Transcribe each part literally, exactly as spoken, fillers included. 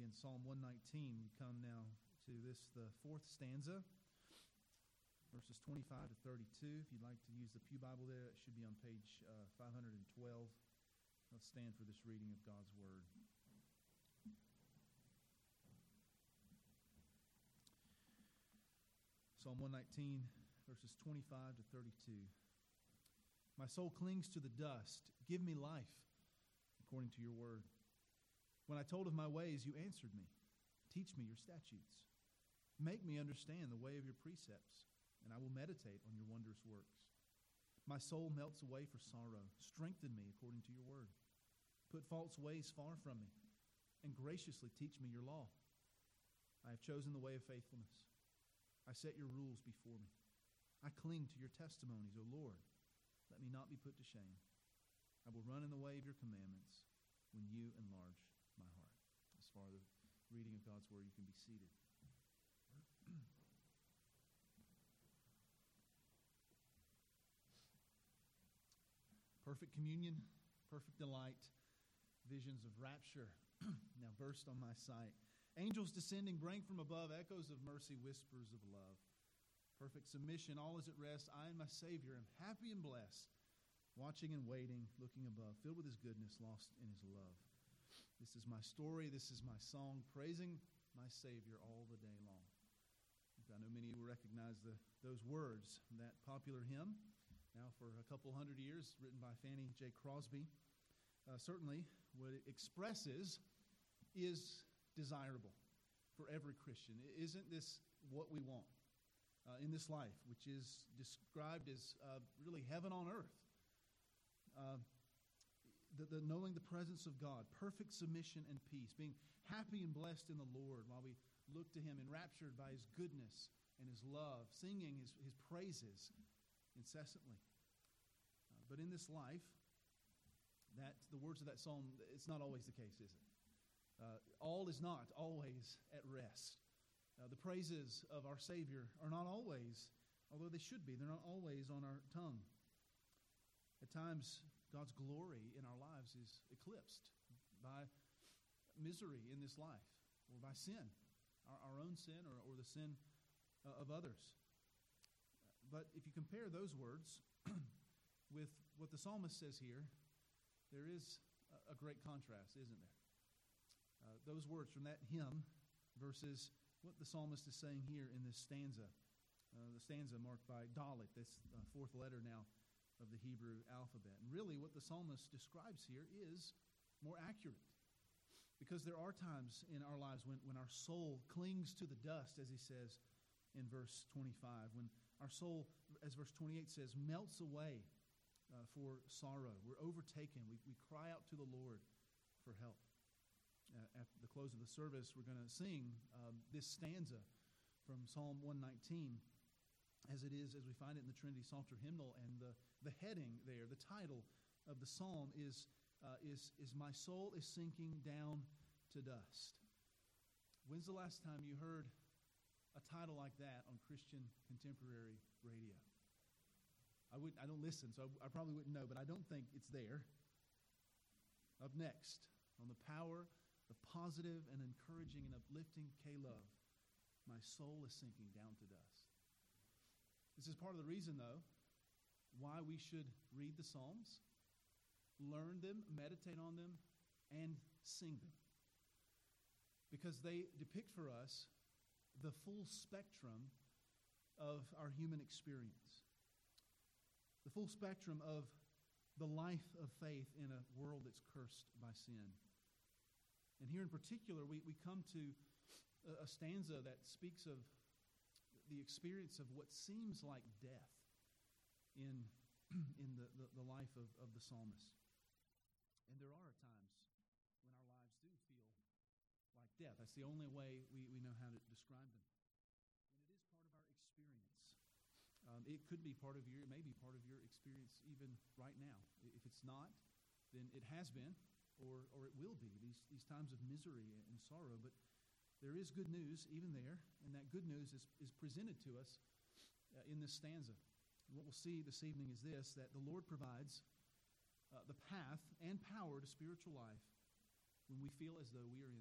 in Psalm one nineteen. We come now to this, the fourth stanza, verses twenty-five to thirty-two. If you'd like to use the Pew Bible there, it should be on page uh, five hundred twelve. Let's stand for this reading of God's Word. Psalm one nineteen, verses twenty-five to thirty-two. My soul clings to the dust. Give me life, according to your word. When I told of my ways, you answered me. Teach me your statutes. Make me understand the way of your precepts, and I will meditate on your wondrous works. My soul melts away for sorrow. Strengthen me according to your word. Put false ways far from me, and graciously teach me your law. I have chosen the way of faithfulness. I set your rules before me. I cling to your testimonies, O Lord. Let me not be put to shame. I will run in the way of your commandments when you enlarge my heart. As far as the reading of God's Word, you can be seated. Perfect communion, perfect delight, visions of rapture now burst on my sight. Angels descending bring from above echoes of mercy, whispers of love. Perfect submission, all is at rest. I and my Savior am happy and blessed, watching and waiting, looking above, filled with his goodness, lost in his love. This is my story, this is my song, praising my Savior all the day long. I know many of you will recognize the, those words, that popular hymn, now for a couple hundred years, written by Fanny J. Crosby. Uh, certainly, what it expresses is desirable for every Christian. Isn't this what we want uh, in this life, which is described as uh, really heaven on earth? Uh, the, the knowing the presence of God, perfect submission and peace, being happy and blessed in the Lord while we look to him, enraptured by his goodness and his love, singing his, his praises incessantly. Uh, but in this life, that the words of that psalm, it's not always the case, is it? Uh, all is not always at rest. Uh, the praises of our Savior are not always, although they should be, they're not always on our tongue. At times, God's glory in our lives is eclipsed by misery in this life, or by sin, our, our own sin or, or the sin uh, of others. But if you compare those words with what the psalmist says here, there is a, a great contrast, isn't there? Uh, those words from that hymn versus what the psalmist is saying here in this stanza, uh, the stanza marked by Dalet, this uh, fourth letter now of the Hebrew alphabet. And really what the psalmist describes here is more accurate, because there are times in our lives when, when our soul clings to the dust, as he says in verse twenty-five, when our soul, as verse twenty-eight says, melts away uh, for sorrow. We're overtaken. We, we cry out to the Lord for help. Uh, at the close of the service, we're going to sing um, this stanza from Psalm one nineteen, as it is, as we find it in the Trinity Psalter hymnal, and the, the heading there, the title of the psalm is, uh, is, is My Soul is Sinking Down to Dust. When's the last time you heard a title like that on Christian contemporary radio? I would I don't listen, so I, I probably wouldn't know, but I don't think it's there. Up next, on the power of positive and encouraging and uplifting K-Love, my soul is sinking down to dust. This is part of the reason, though, why we should read the Psalms, learn them, meditate on them, and sing them. Because they depict for us the full spectrum of our human experience. The full spectrum of the life of faith in a world that's cursed by sin. And here in particular, we, we come to a, a stanza that speaks of the experience of what seems like death in, in the, the, the life of, of the psalmist. And there are times when our lives do feel like death. That's the only way we, we know how to describe them. And it is part of our experience. Um, it could be part of your, it may be part of your experience even right now. If it's not, then it has been, or or it will be, these, these times of misery and sorrow. But there is good news even there, and that good news is, is presented to us uh, in this stanza. And what we'll see this evening is this, that the Lord provides uh, the path and power to spiritual life when we feel as though we are in the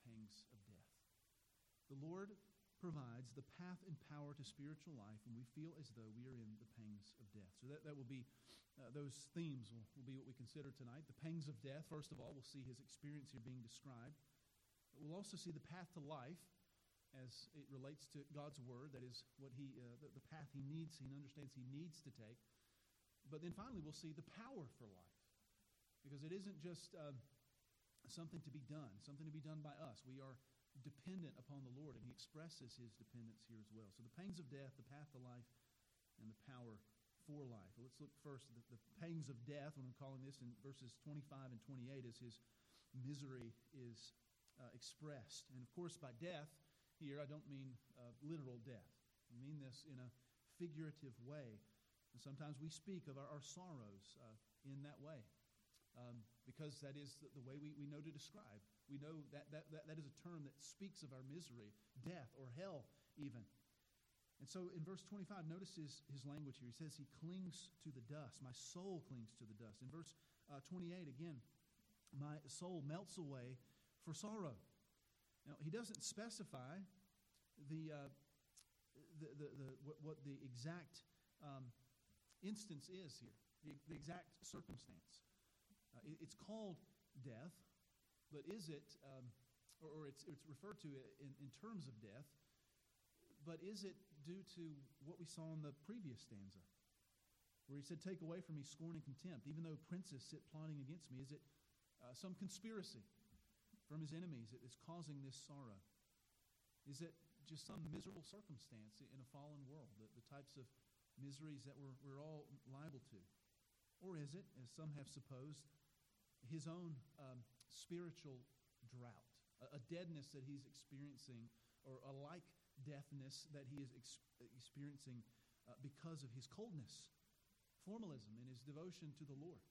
pangs of death. The Lord provides the path and power to spiritual life when we feel as though we are in the pangs of death. So that, that will be, uh, those themes will, will be what we consider tonight. The pangs of death, first of all, we'll see his experience here being described. But we'll also see the path to life as it relates to God's word. That is what he, uh, the, the path he needs, he understands he needs to take. But then finally we'll see the power for life. Because it isn't just uh, something to be done, something to be done by us. We are dependent upon the Lord, and he expresses his dependence here as well. So the pangs of death, the path to life, and the power for life. Well, let's look first at the, the pangs of death, what I'm calling this in verses twenty-five and twenty-eight, as his misery is uh, expressed. And of course, by death here, I don't mean uh, literal death. I mean this in a figurative way. And sometimes we speak of our, our sorrows uh, in that way. Um, because that is the, the way we, we know to describe. We know that, that, that that is a term that speaks of our misery, death, or hell even. And so in verse twenty-five, notice his, his language here. He says he clings to the dust. My soul clings to the dust. In verse uh, twenty-eight, again, my soul melts away for sorrow. Now, he doesn't specify the, uh, the, the, the what, what the exact um, instance is here, the, the exact circumstance. Uh, it, it's called death, but is it, um, or, or it's, it's referred to in, in terms of death, but is it due to what we saw in the previous stanza, where he said, take away from me scorn and contempt, even though princes sit plotting against me? Is it uh, some conspiracy from his enemies that is causing this sorrow? Is it just some miserable circumstance in a fallen world, the, the types of miseries that we're, we're all liable to? Or is it, as some have supposed, his own um, spiritual drought, a, a deadness that he's experiencing, or a like deafness that he is ex- experiencing uh, because of his coldness, formalism, and his devotion to the Lord?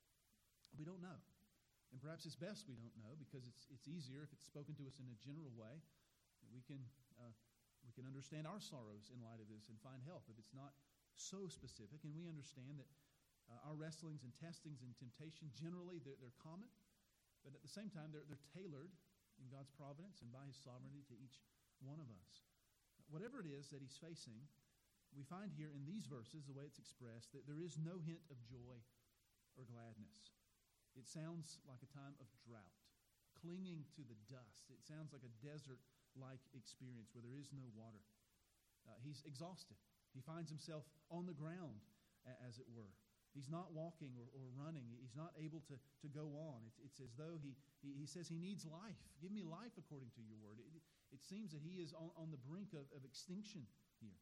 We don't know. And perhaps it's best we don't know, because it's it's easier if it's spoken to us in a general way. We can, uh, we can understand our sorrows in light of this and find help if it's not so specific. And we understand that Uh, our wrestlings and testings and temptation, generally, they're, they're common, but at the same time, they're, they're tailored in God's providence and by his sovereignty to each one of us. Whatever it is that he's facing, we find here in these verses, the way it's expressed, that there is no hint of joy or gladness. It sounds like a time of drought, clinging to the dust. It sounds like a desert-like experience where there is no water. Uh, he's exhausted. He finds himself on the ground, a- as it were. He's not walking or, or running. He's not able to, to go on. It's, it's as though he, he, he says he needs life. Give me life according to your word. It, it seems that he is on, on the brink of, of extinction here.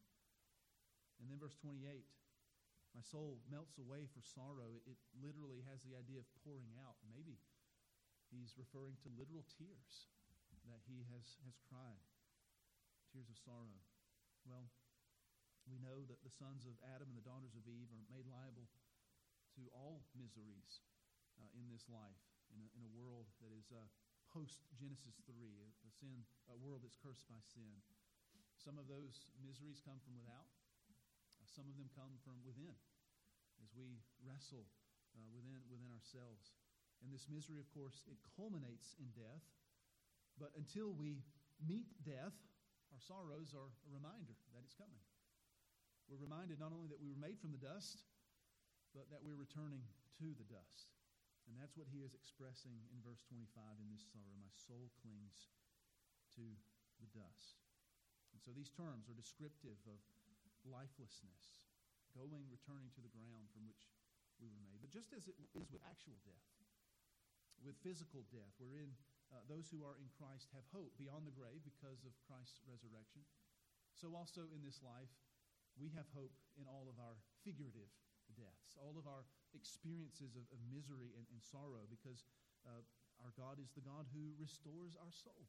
And then verse twenty-eight, my soul melts away for sorrow. It, it literally has the idea of pouring out. Maybe he's referring to literal tears that he has, has cried, tears of sorrow. Well, we know that the sons of Adam and the daughters of Eve are made liable to all miseries uh, in this life, in a, in a world that is uh, post-Genesis three, a, a sin, a world that's cursed by sin. Some of those miseries come from without. Uh, some of them come from within, as we wrestle uh, within, within ourselves. And this misery, of course, it culminates in death. But until we meet death, our sorrows are a reminder that it's coming. We're reminded not only that we were made from the dust, but that we're returning to the dust. And that's what he is expressing in verse twenty-five in this sorrow. My soul clings to the dust. And so these terms are descriptive of lifelessness, going, returning to the ground from which we were made. But just as it is with actual death, with physical death, wherein uh, those who are in Christ have hope beyond the grave because of Christ's resurrection, so also in this life, we have hope in all of our figurative deaths, all of our experiences of, of misery and, and sorrow, because uh, our God is the God who restores our soul,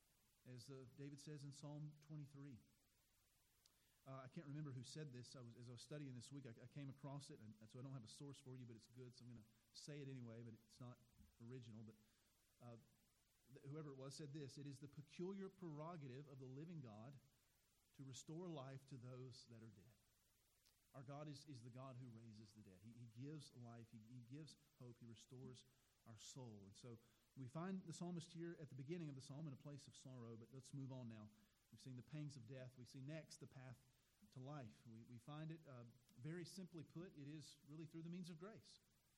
as uh, David says in Psalm twenty-three. Uh, I can't remember who said this. I was, as I was studying this week, I, I came across it, and, and so I don't have a source for you, but it's good, so I'm going to say it anyway, but it's not original. But uh, th- whoever it was said this: it is the peculiar prerogative of the living God to restore life to those that are dead. Our God is, is the God who raises the dead. He, he gives life. He, he gives hope. He restores our soul. And so We find the psalmist here at the beginning of the psalm in a place of sorrow, but let's move on now. We've seen the pangs of death. We see next the path to life. We, we find it, uh, very simply put, it is really through the means of grace.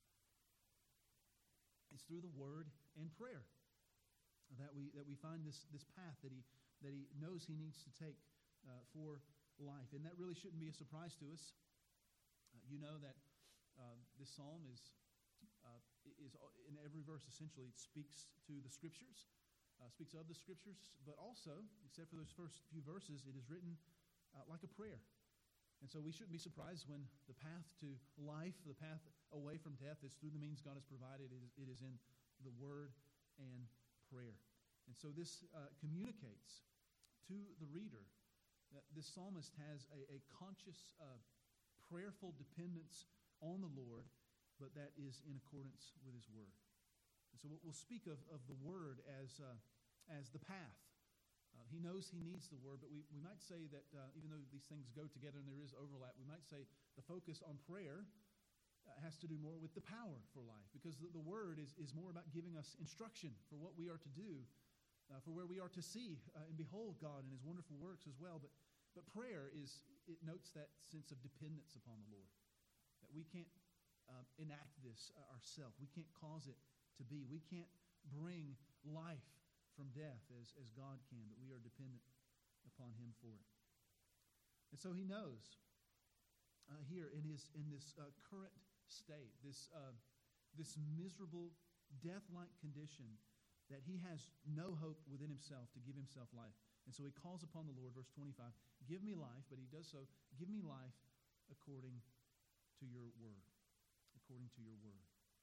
It's through the word and prayer that we that we find this, this path that he that he knows he needs to take uh, for life. And that really shouldn't be a surprise to us. Uh, you know that uh, this psalm is uh, is in every verse essentially it speaks to the Scriptures, uh, speaks of the Scriptures, but also, except for those first few verses, it is written uh, like a prayer. And so we shouldn't be surprised when the path to life, the path away from death, is through the means God has provided. It is, it is in the Word and prayer. And so this uh, communicates to the reader that this psalmist has a, a conscious, uh, prayerful dependence on the Lord, but that is in accordance with His Word. And so we'll speak of, of the Word as, uh, as the path. Uh, he knows he needs the Word, but we, we might say that uh, even though these things go together and there is overlap, we might say the focus on prayer uh, has to do more with the power for life, because the, the Word is, is more about giving us instruction for what we are to do, uh, for where we are to see uh, and behold God and His wonderful works as well. But, but prayer is, it notes that sense of dependence upon the Lord, that we can't uh, enact this uh, ourselves. We can't cause it to be. We can't bring life from death as, as God can, but we are dependent upon Him for it. And so he knows uh, here in his in this uh, current state, this uh, this miserable, death-like condition, that he has no hope within himself to give himself life. And so he calls upon the Lord, verse twenty-five, give me life, but he does so, give me life according to your word. According to your word.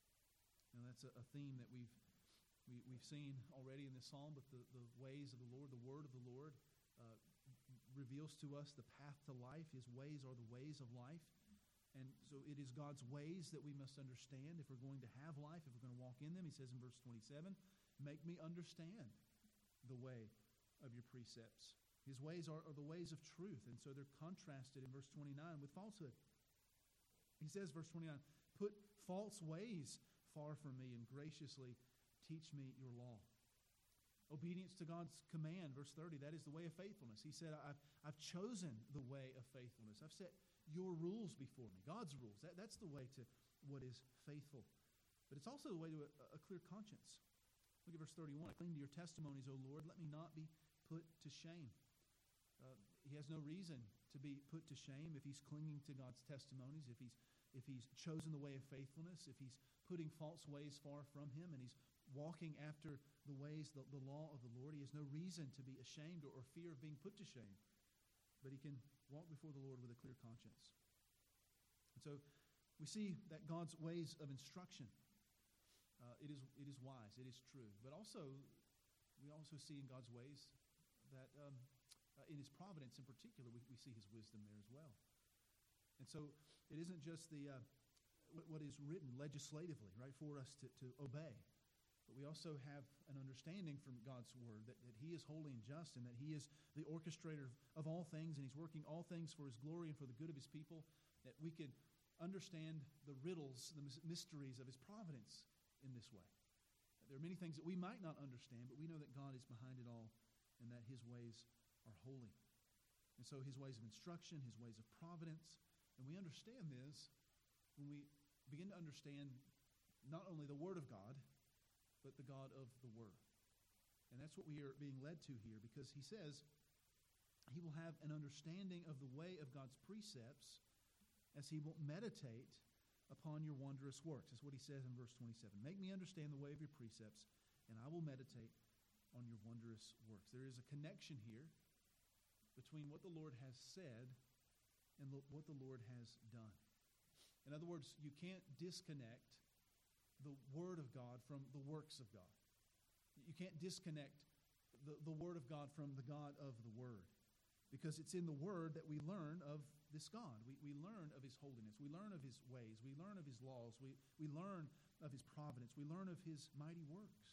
Now that's a, a theme that we've We, we've seen already in this psalm, but the, the ways of the Lord, the word of the Lord, uh, reveals to us the path to life. His ways are the ways of life. And so it is God's ways that we must understand if we're going to have life, if we're going to walk in them. He says in verse twenty-seven, make me understand the way of your precepts. His ways are, are the ways of truth, and so they're contrasted in verse twenty-nine with falsehood. He says, verse twenty-nine, put false ways far from me and graciously teach me your law. Obedience to God's command, verse thirty, that is the way of faithfulness. He said, I've, I've chosen the way of faithfulness. I've set your rules before me, God's rules. That, that's the way to what is faithful. But it's also the way to a, a clear conscience. Look at verse thirty-one. Cling to your testimonies, O Lord. Let me not be put to shame. Uh, he has no reason to be put to shame if he's clinging to God's testimonies, if he's, if he's chosen the way of faithfulness, if he's putting false ways far from him, and he's walking after the ways, the, the law of the Lord. He has no reason to be ashamed or, or fear of being put to shame. But he can walk before the Lord with a clear conscience. And so we see that God's ways of instruction, uh, it is it is wise, it is true. But also, we also see in God's ways that um, uh, in His providence in particular, we, we see His wisdom there as well. And so it isn't just the uh, what, what is written legislatively, right, for us to, to obey. But we also have an understanding from God's word that, that He is holy and just, and that He is the orchestrator of all things, and He's working all things for His glory and for the good of His people, that we can understand the riddles, the mysteries of His providence in this way. There are many things that we might not understand, but we know that God is behind it all and that His ways are holy. And so His ways of instruction, His ways of providence, and we understand this when we begin to understand not only the Word of God, but the God of the Word. And that's what we are being led to here, because he says he will have an understanding of the way of God's precepts as he will meditate upon your wondrous works. That's what he says in verse twenty-seven. Make me understand the way of your precepts, and I will meditate on your wondrous works. There is a connection here between what the Lord has said and what the Lord has done. In other words, you can't disconnect the Word of God from the works of God. You can't disconnect the, the Word of God from the God of the Word, because it's in the Word that we learn of this God. We, we learn of His holiness. We learn of His ways. We learn of His laws. We, we learn of His providence. We learn of His mighty works.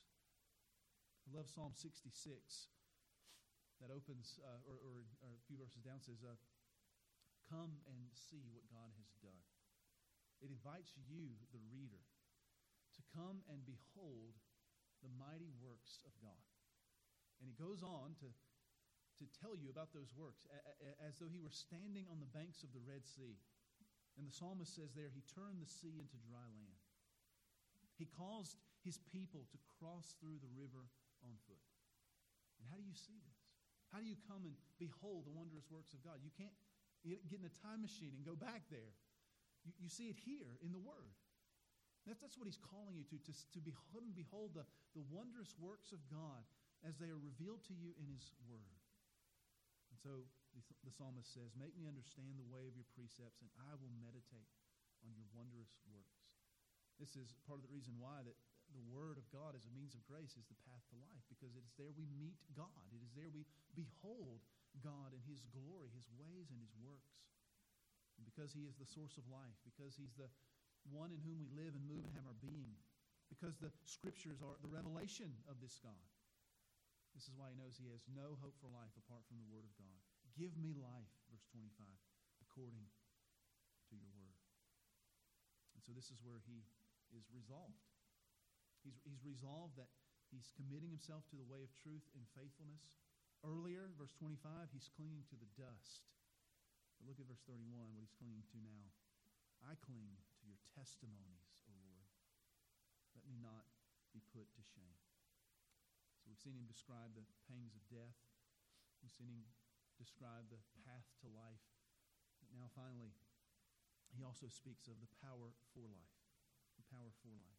I love Psalm sixty-six that opens, uh, or, or, or a few verses down, says, uh, come and see what God has done. It invites you, the reader, to come and behold the mighty works of God. And he goes on to, to tell you about those works a, a, as though he were standing on the banks of the Red Sea. And the psalmist says there, he turned the sea into dry land. He caused his people to cross through the river on foot. And how do you see this? How do you come and behold the wondrous works of God? You can't get in a time machine and go back there. You, you see it here in the Word. That's, that's what he's calling you to, to, to behold, behold the, the wondrous works of God as they are revealed to you in his Word. And so the, the psalmist says, make me understand the way of your precepts, and I will meditate on your wondrous works. This is part of the reason why that the Word of God as a means of grace is the path to life, because it is there we meet God. It is there we behold God and his glory, his ways, and his works. And because he is the source of life, because he's the one in whom we live and move and have our being, because the Scriptures are the revelation of this God. This is why he knows he has no hope for life apart from the Word of God. Give me life, verse twenty-five, according to your Word. And so this is where he is resolved. He's, he's resolved that he's committing himself to the way of truth and faithfulness. Earlier, verse twenty-five, he's clinging to the dust. But look at verse thirty-one, what he's clinging to now. I cling to your testimonies, O Lord. Let me not be put to shame. So we've seen him describe the pangs of death. We've seen him describe the path to life. But now finally, he also speaks of the power for life. The power for life.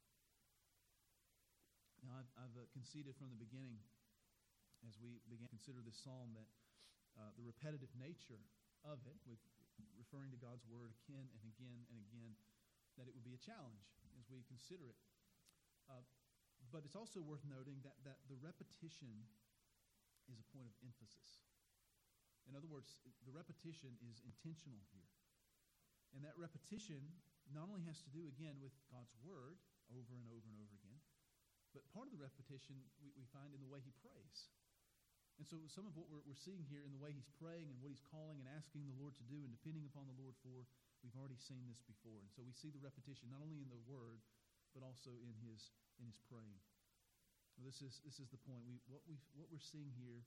Now I've, I've uh, conceded from the beginning, as we began to consider this psalm, that uh, the repetitive nature of it, with referring to God's Word again and again and again, that it would be a challenge as we consider it. Uh, but it's also worth noting that, that the repetition is a point of emphasis. In other words, the repetition is intentional here. And that repetition not only has to do, again, with God's Word over and over and over again, but part of the repetition we, we find in the way he prays. And so some of what we're, we're seeing here in the way he's praying and what he's calling and asking the Lord to do and depending upon the Lord for, we've already seen this before. And so we see the repetition not only in the Word, but also in his in his praying. Well, this is this is the point. We what we what we're seeing here,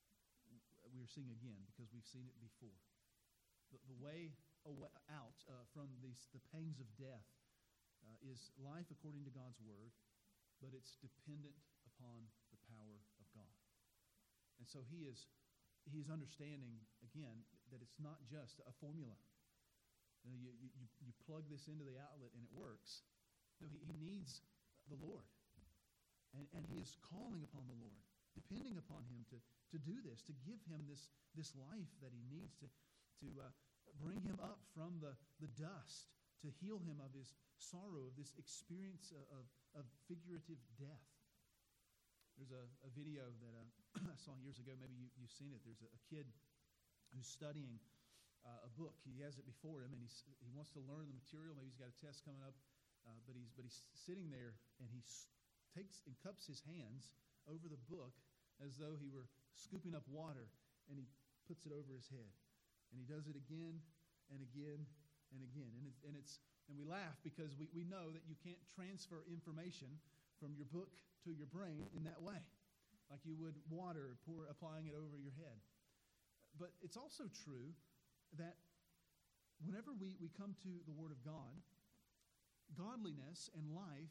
we are seeing again because we've seen it before. The, the way out uh, from these the pangs of death uh, is life according to God's Word, but it's dependent upon the power of God. And so he is he is understanding, again, that it's not just a formula. You know, you, you, you plug this into the outlet and it works. No, he, he needs the Lord. And, and he is calling upon the Lord, depending upon him to, to do this, to give him this, this life that he needs, to, to uh, bring him up from the, the dust, to heal him of his sorrow, of this experience of, of figurative death. There's a, a video that uh, I saw years ago. Maybe you, you've seen it. There's a, a kid who's studying uh, a book. He has it before him, and he's, he wants to learn the material. Maybe he's got a test coming up, uh, but he's but he's sitting there, and he s- takes and cups his hands over the book as though he were scooping up water, and he puts it over his head, and he does it again and again and again, and it's and it's and we laugh because we, we know that you can't transfer information from your book to your brain in that way, like you would water, pour, applying it over your head. But it's also true that whenever we, we come to the Word of God, godliness and life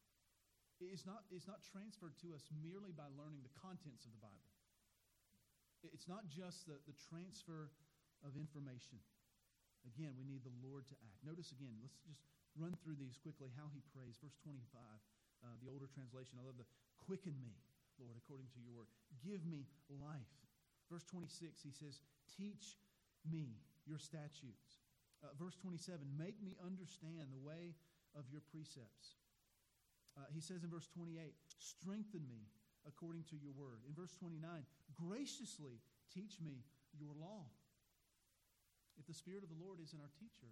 is not, is not transferred to us merely by learning the contents of the Bible. It's not just the, the transfer of information. Again, we need the Lord to act. Notice again, let's just run through these quickly, how he prays. Verse twenty-five. Uh, the older translation, I love the quicken me, Lord, according to your word. Give me life. Verse twenty-six, he says, teach me your statutes. Uh, verse twenty-seven, make me understand the way of your precepts. Uh, he says in verse twenty-eight, strengthen me according to your word. In verse twenty-nine, graciously teach me your law. If the Spirit of the Lord isn't our teacher,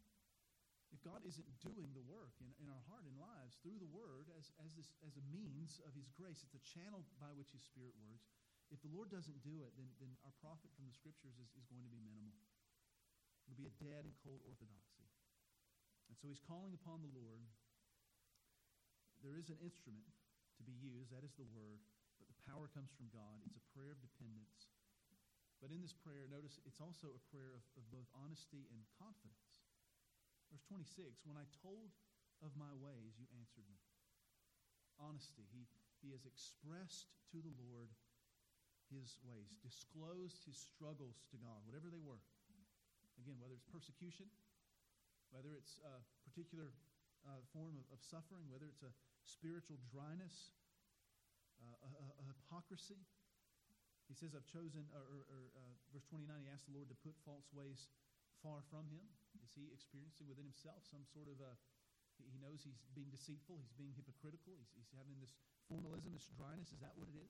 if God isn't doing the work in, in our heart and lives through the Word as, as, this, as a means of His grace, it's a channel by which His Spirit works. If the Lord doesn't do it, then, then our profit from the Scriptures is, is going to be minimal. It'll be a dead and cold orthodoxy. And so he's calling upon the Lord. There is an instrument to be used. That is the word. But the power comes from God. It's a prayer of dependence. But in this prayer, notice it's also a prayer of, of both honesty and confidence. Verse twenty-six, when I told of my ways, you answered me. Honesty. He, he has expressed to the Lord his ways, disclosed his struggles to God, whatever they were. Again, whether it's persecution, whether it's a particular uh, form of, of suffering, whether it's a spiritual dryness, uh, a, a, a hypocrisy. He says, I've chosen, or, or, or uh, verse twenty-nine, he asked the Lord to put false ways far from him. Is he experiencing within himself some sort of a, he knows he's being deceitful, he's being hypocritical, he's, he's having this formalism, this dryness. Is that what it is?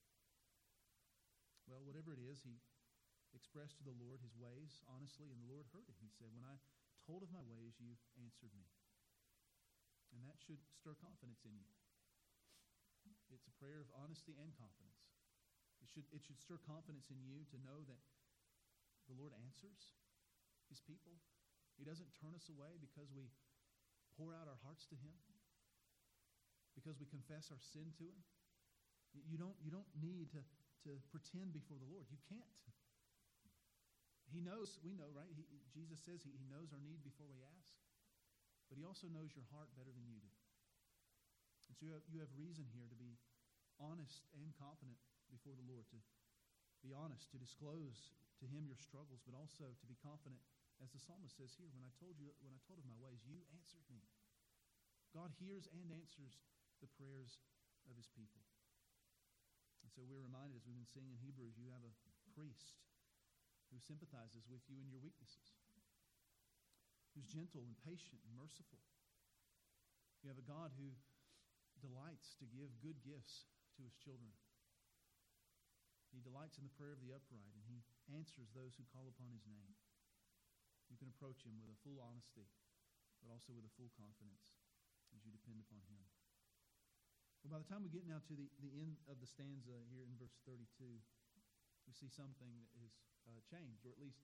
Well, whatever it is, he expressed to the Lord his ways honestly, and the Lord heard him. He said, when I told of my ways, you answered me. And that should stir confidence in you. It's a prayer of honesty and confidence. It should, it should stir confidence in you to know that the Lord answers his people. He doesn't turn us away because we pour out our hearts to him, because we confess our sin to him. You don't, you don't need to to pretend before the Lord. You can't. He knows, we know, right? He, Jesus says he, he knows our need before we ask. But he also knows your heart better than you do. And so you have, you have reason here to be honest and confident before the Lord, to be honest, to disclose to him your struggles, but also to be confident, as the psalmist says here, when I told you, when I told of my ways, you answered me. God hears and answers the prayers of his people. And so we're reminded, as we've been seeing in Hebrews, you have a priest who sympathizes with you in your weaknesses, who's gentle and patient and merciful. You have a God who delights to give good gifts to his children. He delights in the prayer of the upright, and he answers those who call upon his name. You can approach him with a full honesty, but also with a full confidence as you depend upon him. Well, by the time we get now to the, the end of the stanza here in verse thirty-two, we see something that has uh, changed, or at least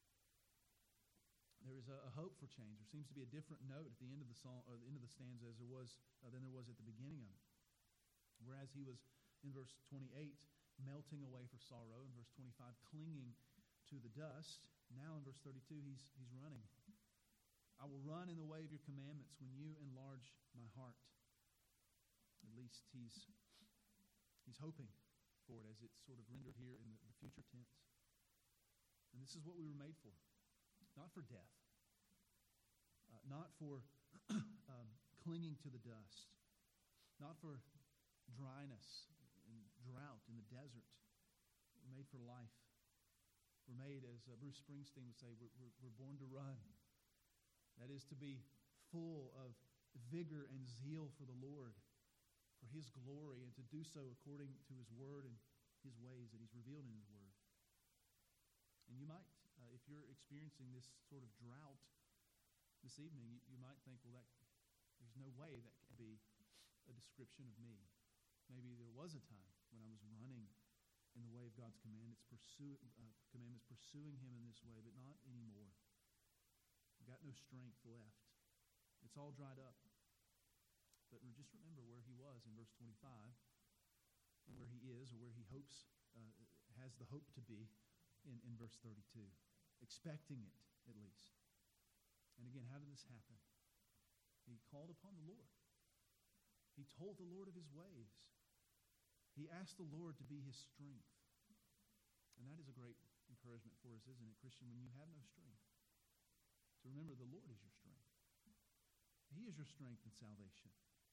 there is a, a hope for change. There seems to be a different note at the end of the song, or the end of the stanza, as there was uh, than there was at the beginning of it. Whereas he was in verse twenty-eight melting away for sorrow, in verse twenty-five clinging to the dust. Now in verse thirty-two he's he's running. I will run in the way of your commandments when you enlarge my heart. At least he's he's hoping for it, as it's sort of rendered here in the, the future tense. And this is what we were made for. Not for death. Uh, not for um, clinging to the dust. Not for dryness and drought in the desert. We're made for life. We're made, as uh, Bruce Springsteen would say, we're, we're, we're born to run. That is to be full of vigor and zeal for the Lord, for his glory, and to do so according to his word and his ways that he's revealed in his word. And you might, uh, if you're experiencing this sort of drought this evening, you, you might think, well, that there's no way that can be a description of me. Maybe there was a time when I was running in the way of God's command. It's pursue, uh, commandments, pursuing him in this way, but not anymore. I've got no strength left. It's all dried up. But just remember where he was in verse twenty-five, and where he is, or where he hopes, uh, has the hope to be in, in verse thirty-two. Expecting it, at least. And again, how did this happen? He called upon the Lord. He told the Lord of his ways. He asked the Lord to be his strength. And that is a great encouragement for us, isn't it, Christian, when you have no strength? To remember the Lord is your strength. He is your strength and salvation.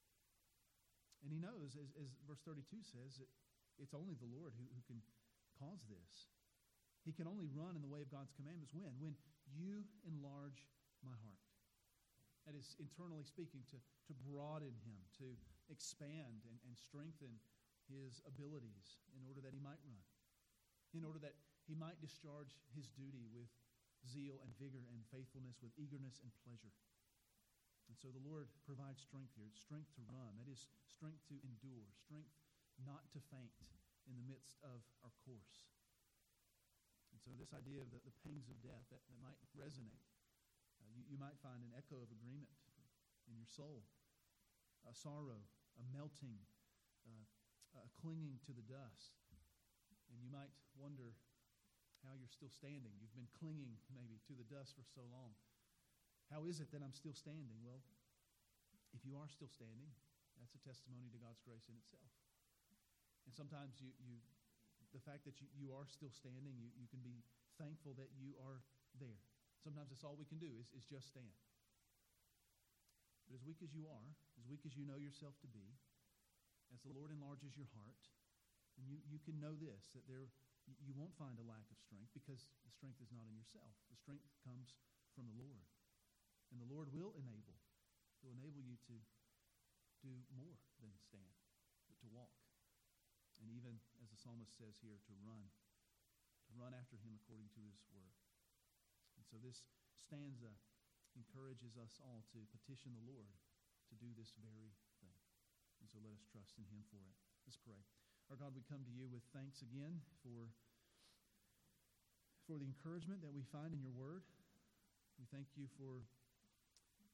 And he knows, as, as verse thirty-two says, that it's only the Lord who, who can cause this. He can only run in the way of God's commandments. When? When you enlarge my heart. That is, internally speaking, to, to broaden him, to expand and, and strengthen his abilities in order that he might run, in order that he might discharge his duty with zeal and vigor and faithfulness, with eagerness and pleasure. And so the Lord provides strength here, strength to run. That is, strength to endure, strength not to faint in the midst of our course. And so this idea of the, the pangs of death, that, that might resonate. Uh, you, you might find an echo of agreement in your soul. A sorrow, a melting uh, uh, clinging to the dust. And you might wonder how you're still standing. You've been clinging maybe to the dust for so long. How is it that I'm still standing? Well, if you are still standing, that's a testimony to God's grace in itself. And sometimes you, you the fact that you, you are still standing, you, you can be thankful that you are there. Sometimes that's all we can do is, is just stand. But as weak as you are, as weak as you know yourself to be, as the Lord enlarges your heart, and you, you can know this, that there you won't find a lack of strength because the strength is not in yourself. The strength comes from the Lord. And the Lord will enable. He'll enable you to do more than stand, but to walk. And even, as the psalmist says here, to run. To run after him according to his word. And so this stanza encourages us all to petition the Lord to do this very thing. And so let us trust in him for it. Let's pray. Our God, we come to you with thanks again for, for the encouragement that we find in your word. We thank you for